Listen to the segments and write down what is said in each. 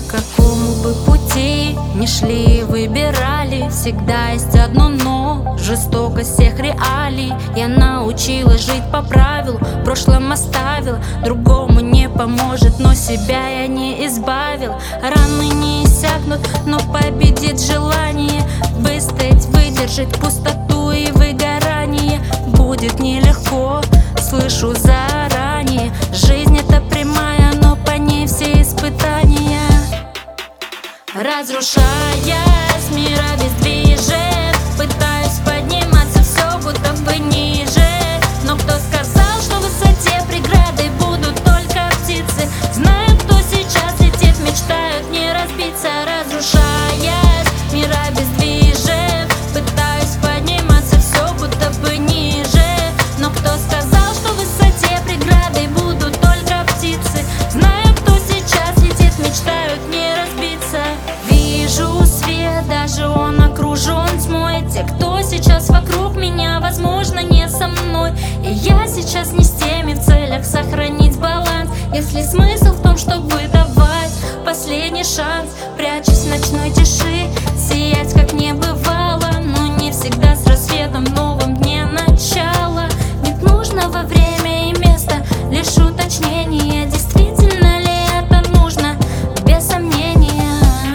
какому бы пути ни шли, выбирали, всегда есть одно но: жестокость всех реалий. Я научилась жить по правилу, в прошлом оставила, другому не поможет, но себя я не избавил. Раны не иссякнут, но победит желание выстоять, выдержать пустоту и выгорание. Будет нелегко, слышу заранее, жизнь это прямая, но по ней все испытания. Разрушаясь, мир обездвижен, пытаюсь подниматься все будто бы ниже. Но кто сказал, что в высоте преграды будут только птицы? Знаю, кто сейчас летит, мечтают не разбиться. Разрушаясь, мир обездвижен, пытаюсь подниматься все будто бы ниже. Но кто сказал, что в высоте преграды будут только птицы? Знаю, кто сейчас летит, мечтают не разбиться. Вижу свет, даже он окружен тьмой. Те, кто сейчас вокруг меня, возможно, не со мной. И я сейчас не с теми, в целях сохранить баланс. Если смысл в том, чтобы давать последний шанс, прячусь в ночной тиши, сиять как не бывало, но не всегда с рассветом в новом дне начало. Ведь нужно во время и место лишь уточнение, действительно ли это нужно, без сомнения.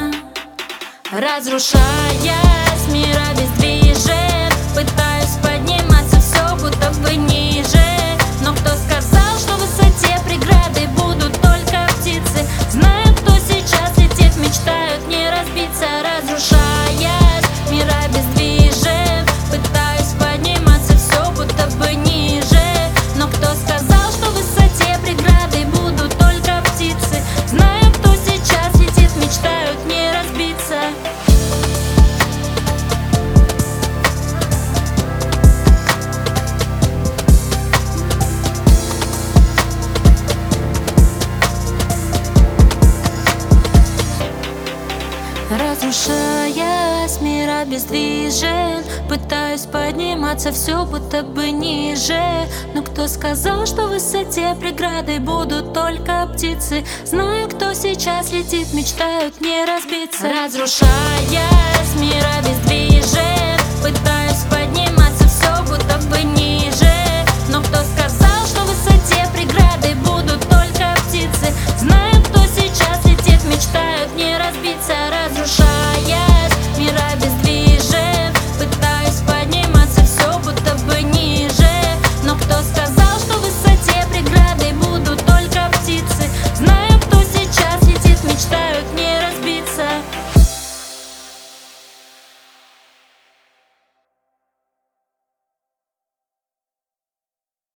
Разрушаясь, мир обездвижен, пытаюсь подниматься все будто бы ниже. Но кто сказал, что в высоте преграды будут только птицы? Знаю, кто сейчас летит, мечтают не разбиться. Разрушаясь, мир обездвижен, пытаюсь подниматься все будто бы ниже. Но кто сказал, что в высоте преграды будут только птицы? Знаю, кто сейчас летит, мечтают не разбиться. Разрушаясь, мир обездвижен, пытаюсь подниматься все будто бы ниже. Но кто сказал, что в высоте преграды будут только птицы? Знаю, кто сейчас летит, мечтают не разбиться. Разрушаясь, мир обездвижен, пытаюсь подниматься все будто бы ниже.